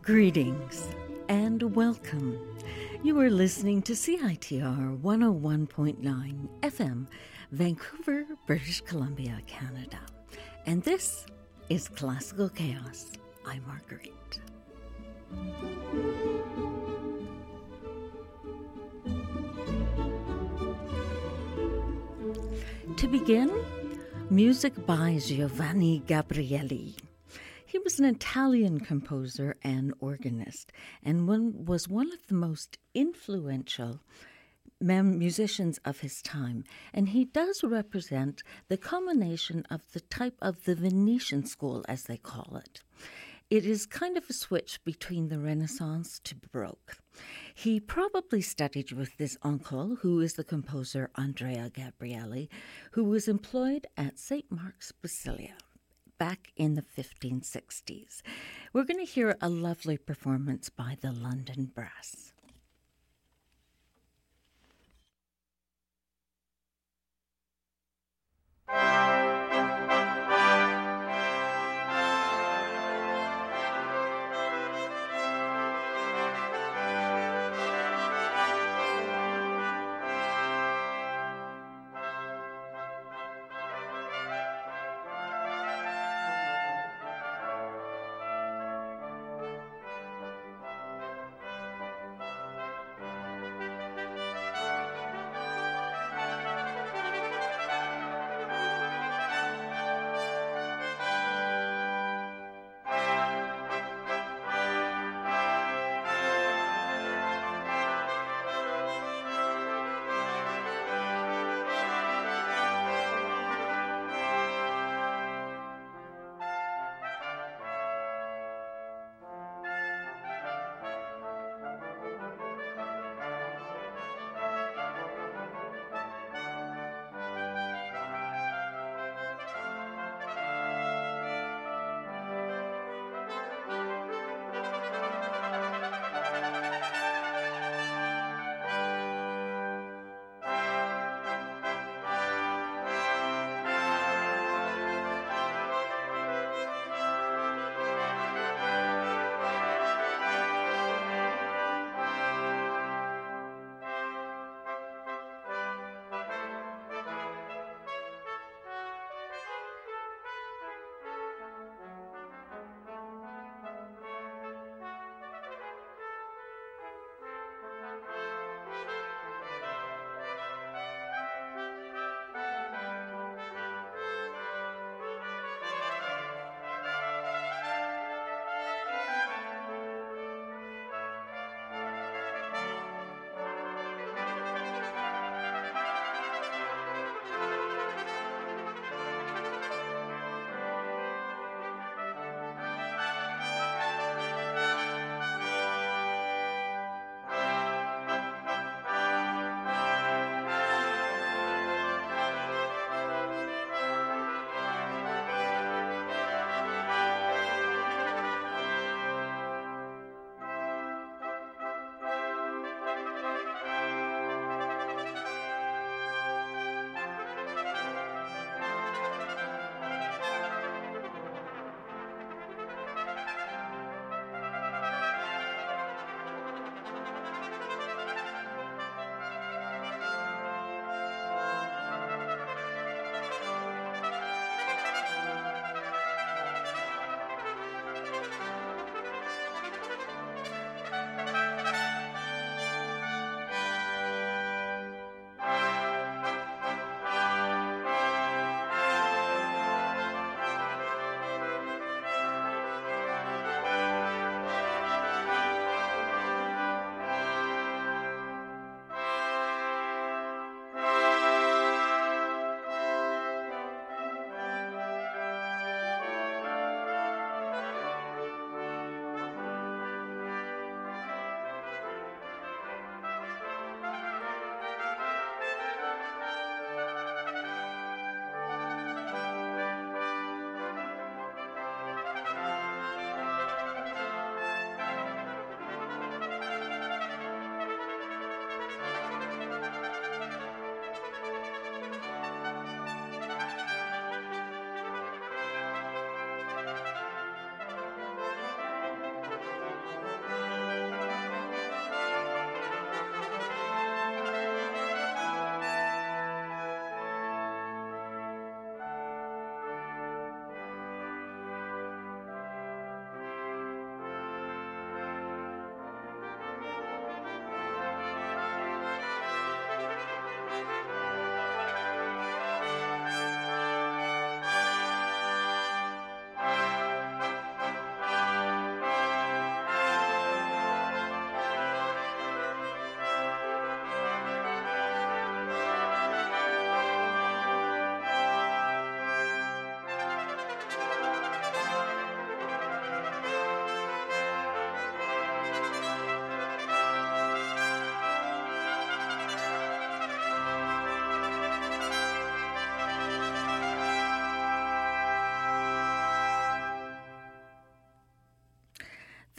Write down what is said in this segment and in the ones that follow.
Greetings and welcome. You are listening to CITR 101.9 FM, Vancouver, British Columbia, Canada. And this is Classical Chaos. I'm Marguerite. To begin, music by Giovanni Gabrieli. He was an Italian composer and organist, and was one of the most influential musicians of his time. And he does represent the culmination of the type of the Venetian school, as they call it. It is kind of a switch between the Renaissance to Baroque. He probably studied with his uncle, who is the composer Andrea Gabrieli, who was employed at St. Mark's Basilia back in the 1560s. We're going to hear a lovely performance by the London Brass.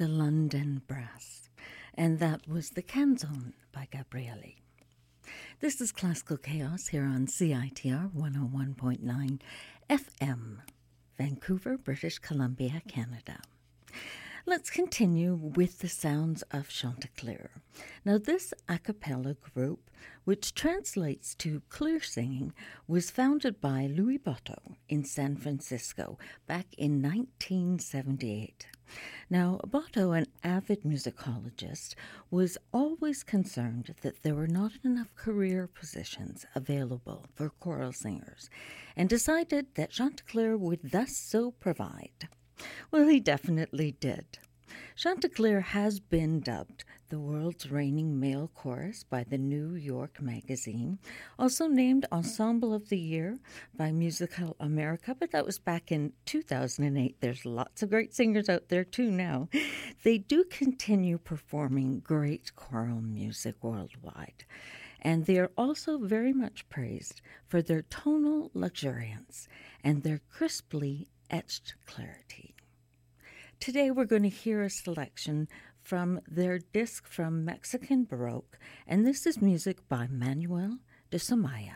the London Brass, and that was The Canzone by Gabrieli. This is Classical Chaos here on CITR 101.9 FM, Vancouver, British Columbia, Canada. Let's continue with the sounds of Chanticleer. Now, this a cappella group, which translates to clear singing, was founded by Louis Botto in San Francisco back in 1978. Now, Botto, an avid musicologist, was always concerned that there were not enough career positions available for choral singers, and decided that Chanticleer would thus so provide. Well, he definitely did. Chanticleer has been dubbed the world's reigning male chorus by the New York Magazine, also named Ensemble of the Year by Musical America, but that was back in 2008. There's lots of great singers out there too now. They do continue performing great choral music worldwide, and they are also very much praised for their tonal luxuriance and their crisply etched clarity. Today we're going to hear a selection from their disc from Mexican Baroque, and this is music by Manuel de Somaya.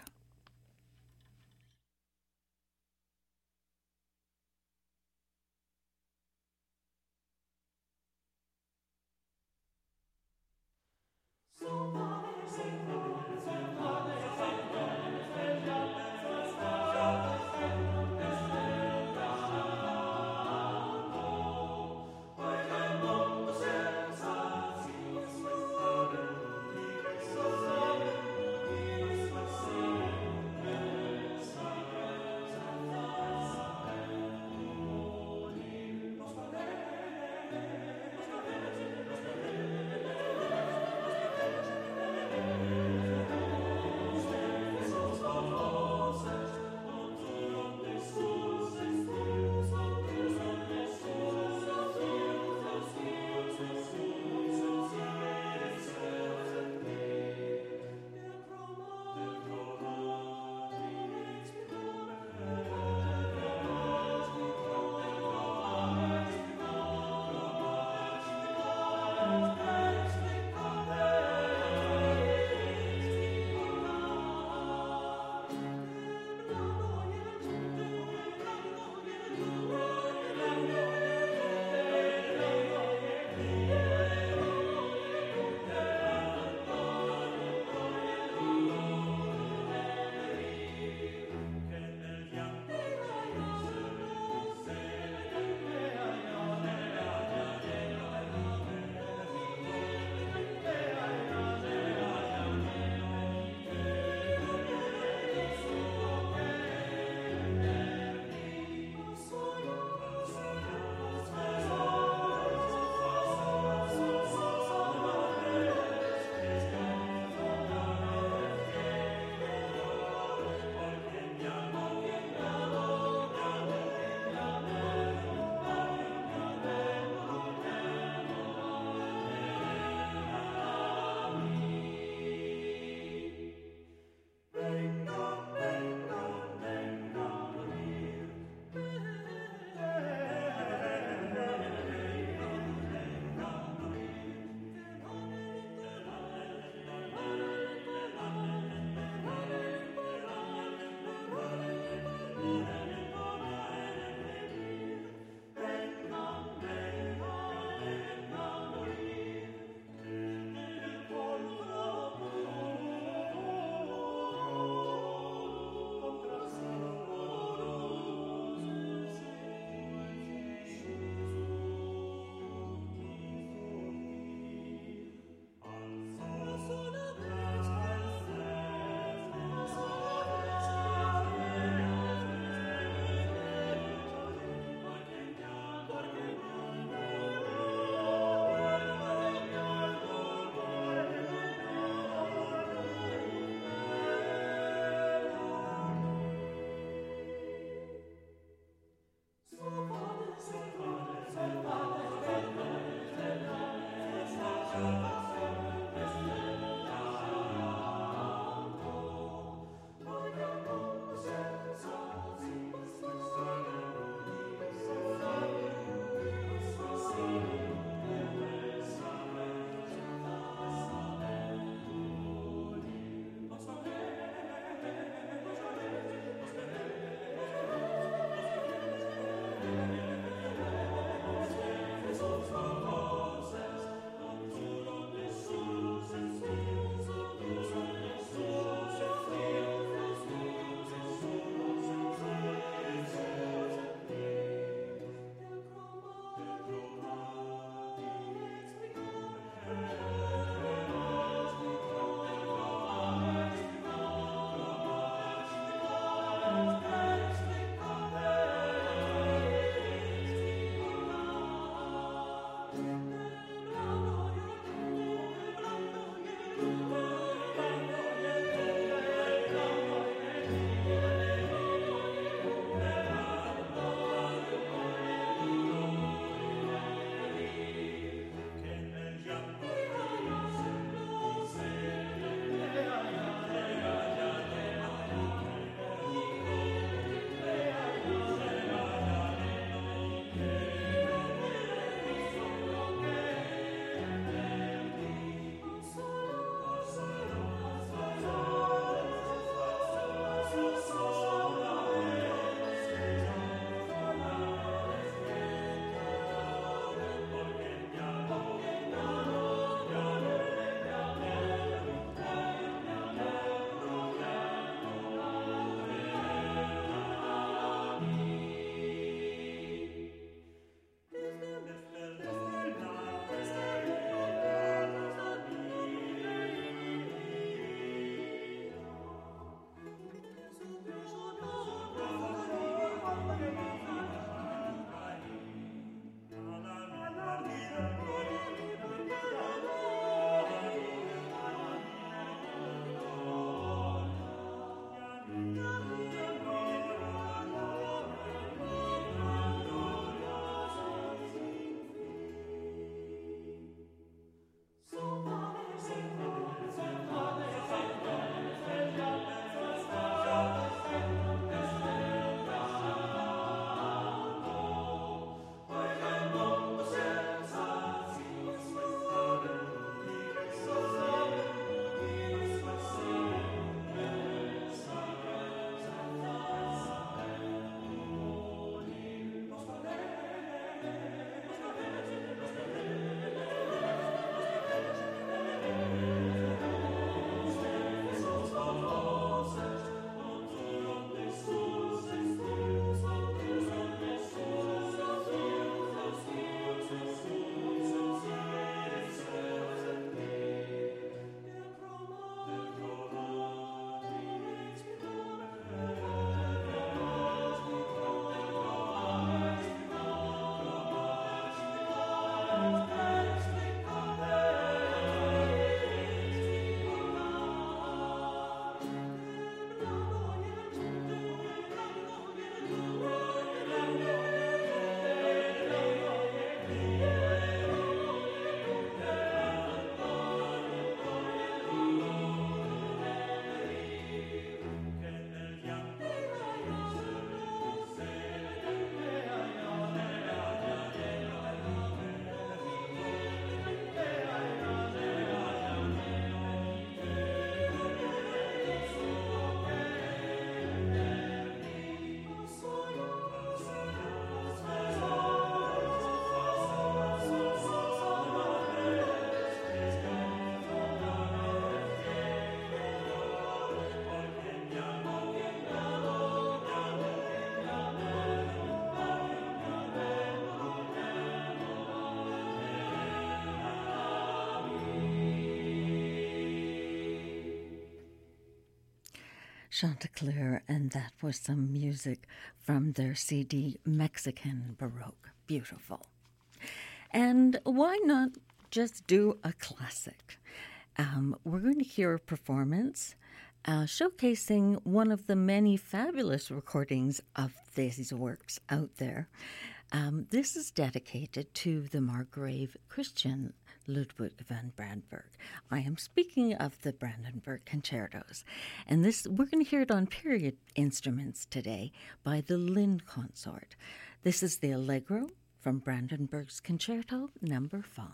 Chanticleer, and that was some music from their CD Mexican Baroque. Beautiful. And why not just do a classic? We're going to hear a performance showcasing one of the many fabulous recordings of these works out there. This is dedicated to the Margrave Christian Ludwig van Brandenburg. I am speaking of the Brandenburg Concertos, and we're going to hear it on period instruments today by the Lind Consort. This is the Allegro from Brandenburg's Concerto Number 5.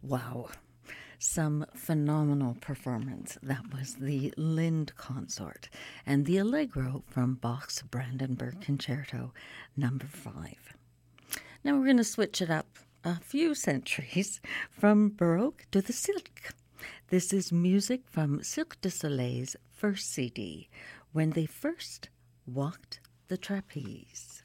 Wow. Some phenomenal performance. That was the Lind Consort and the Allegro from Bach's Brandenburg Concerto number 5. Now we're going to switch it up a few centuries from Baroque to the Silk. This is music from Cirque du Soleil's first CD, When They First Walked the Trapeze.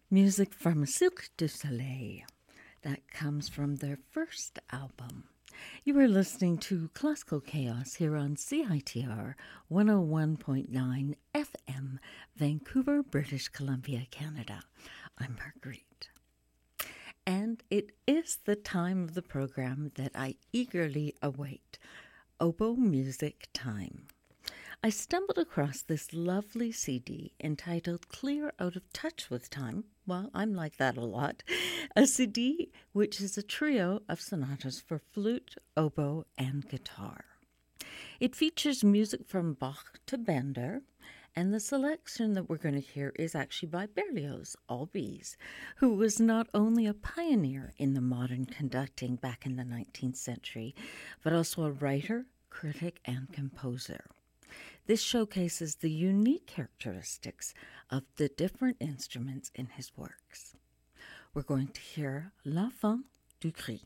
Music from Cirque du Soleil. That comes from their first album. You are listening to Classical Chaos here on CITR 101.9 FM, Vancouver, British Columbia, Canada. I'm Marguerite. And it is the time of the program that I eagerly await, Oboe Music Time. I stumbled across this lovely CD entitled Clear Out of Touch with Time. Well, I'm like that a lot. A CD which is a trio of sonatas for flute, oboe, and guitar. It features music from Bach to Bender, and the selection that we're going to hear is actually by Berlioz, all B's, who was not only a pioneer in the modern conducting back in the 19th century, but also a writer, critic, and composer. This showcases the unique characteristics of the different instruments in his works. We're going to hear L'Enfant du Cri.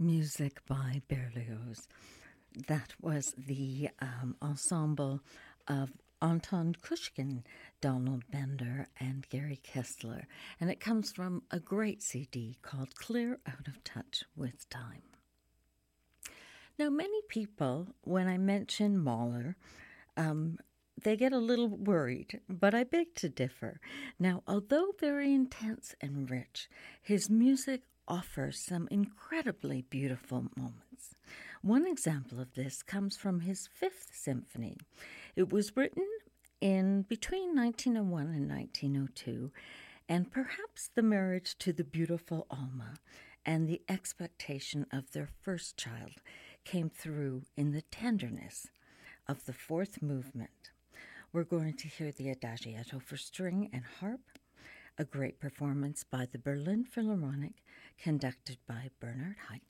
Music by Berlioz. That was the ensemble of Anton Kushkin, Donald Bender, and Gary Kessler. And it comes from a great CD called Clear Out of Touch with Time. Now, many people, when I mention Mahler, they get a little worried, but I beg to differ. Now, although very intense and rich, his music offers some incredibly beautiful moments. One example of this comes from his Fifth Symphony. It was written in between 1901 and 1902, and perhaps the marriage to the beautiful Alma and the expectation of their first child came through in the tenderness of the fourth movement. We're going to hear the Adagietto for string and harp, a great performance by the Berlin Philharmonic, conducted by Bernhard Haitink.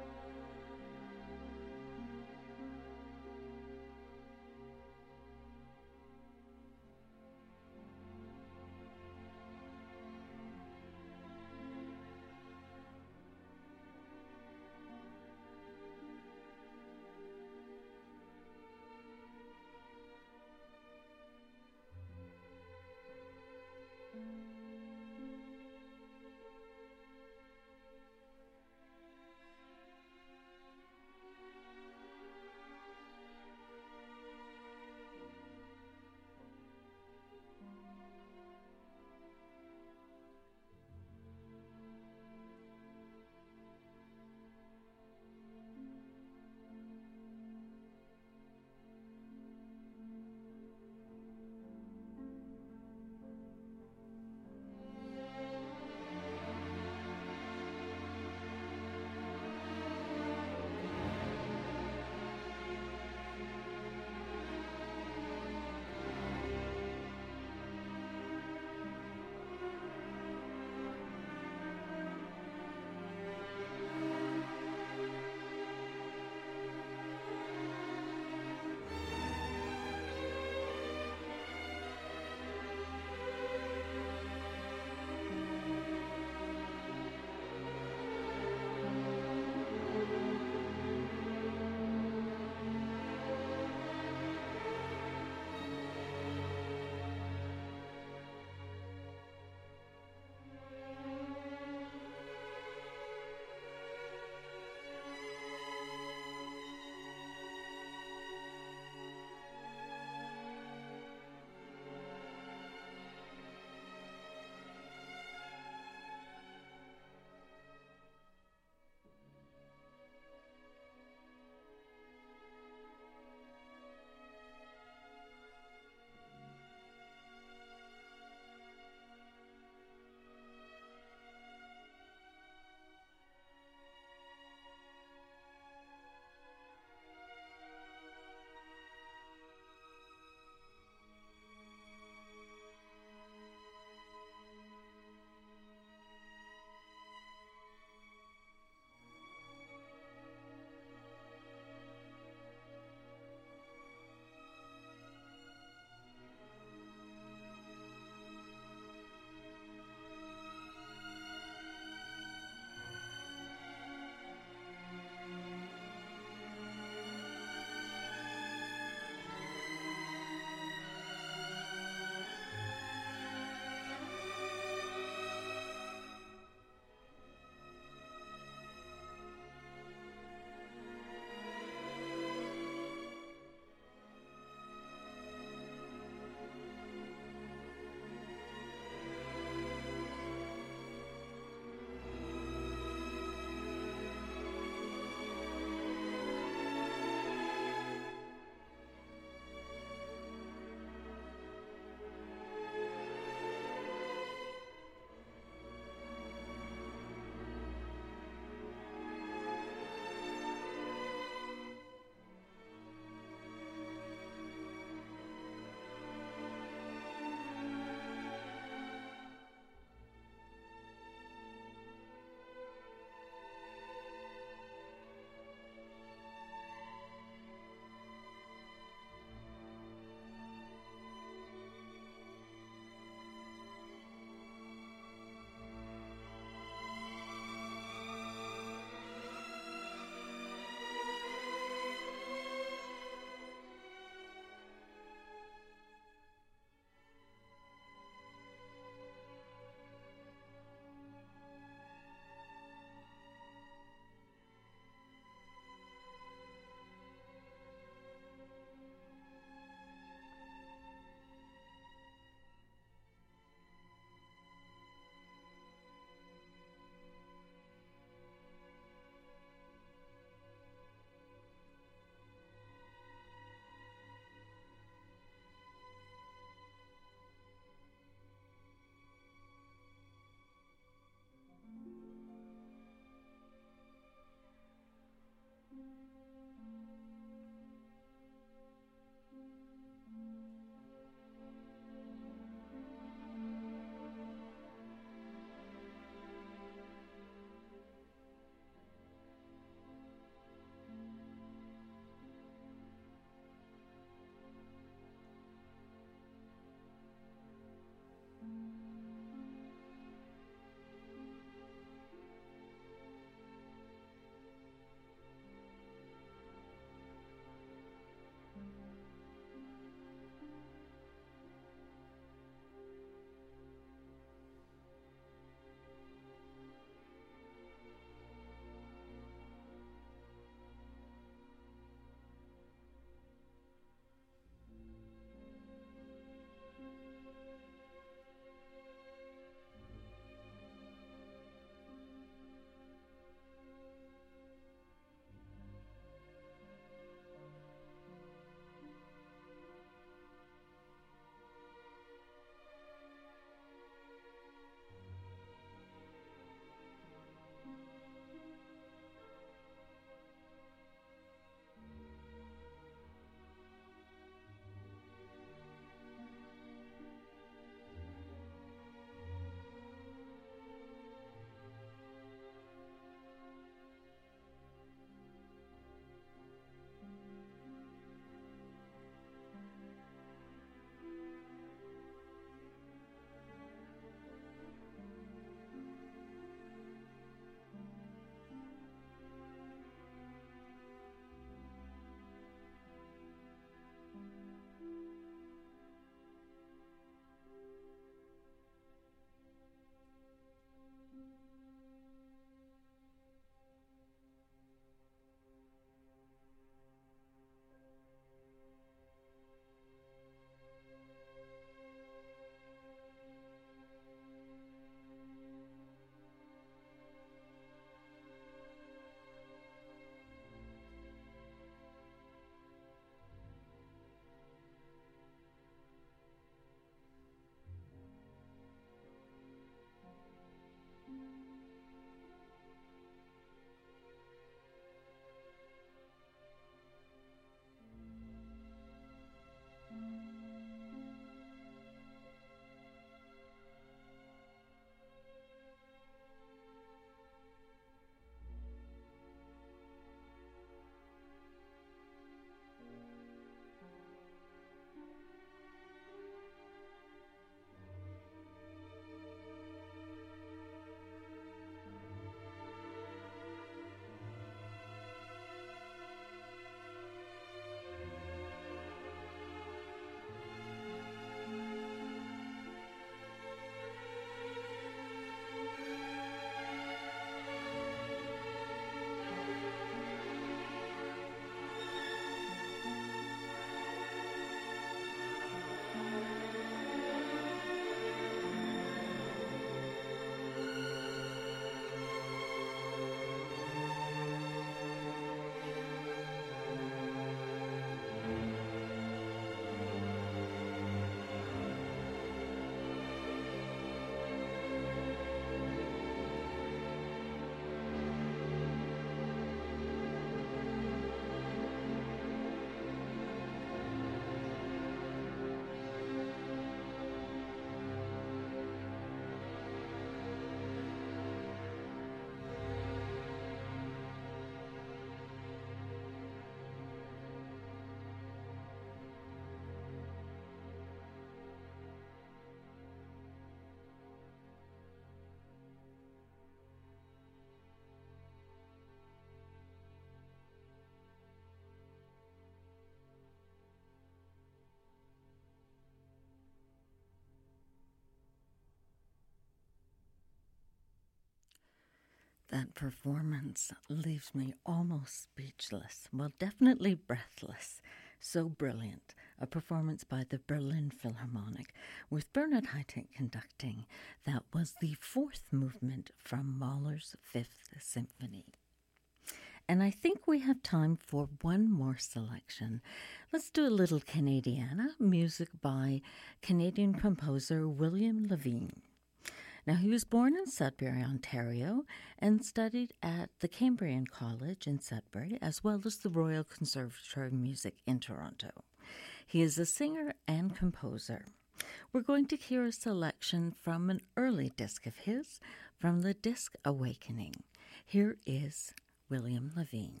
That performance leaves me almost speechless. Well, definitely breathless. So brilliant. A performance by the Berlin Philharmonic with Bernard Haitink conducting. That was the fourth movement from Mahler's Fifth Symphony. And I think we have time for one more selection. Let's do a little Canadiana, music by Canadian composer William Levine. Now, he was born in Sudbury, Ontario, and studied at the Cambrian College in Sudbury, as well as the Royal Conservatory of Music in Toronto. He is a singer and composer. We're going to hear a selection from an early disc of his, from the disc Awakening. Here is William Levine.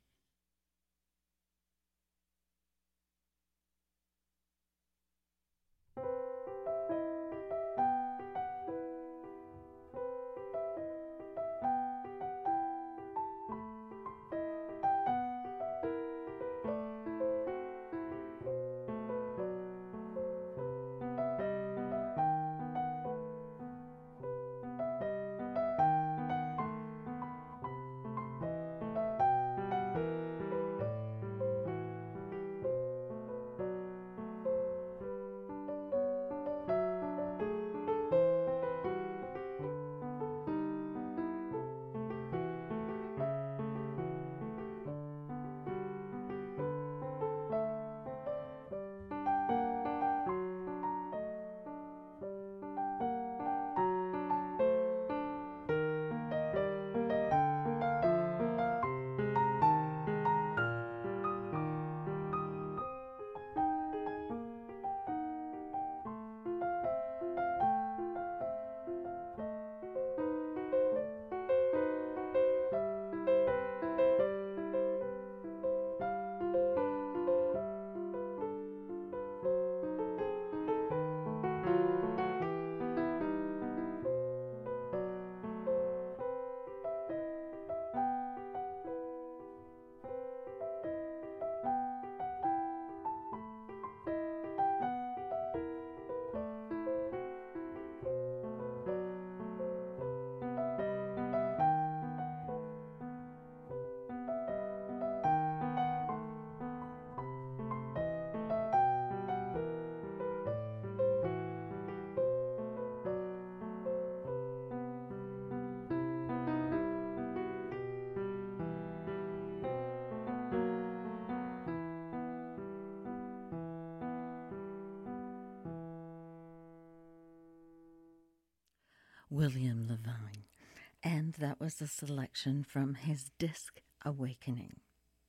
William Levine, and that was a selection from his disc Awakening.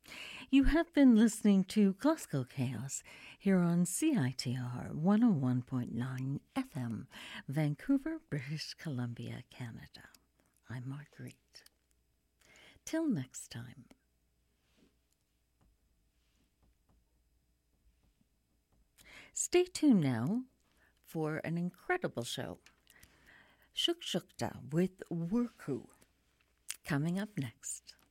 You have been listening to Classical Chaos here on CITR 101.9 FM, Vancouver, British Columbia, Canada. I'm Marguerite. Till next time. Stay tuned now for an incredible show. Shukshukta with Wurku coming up next.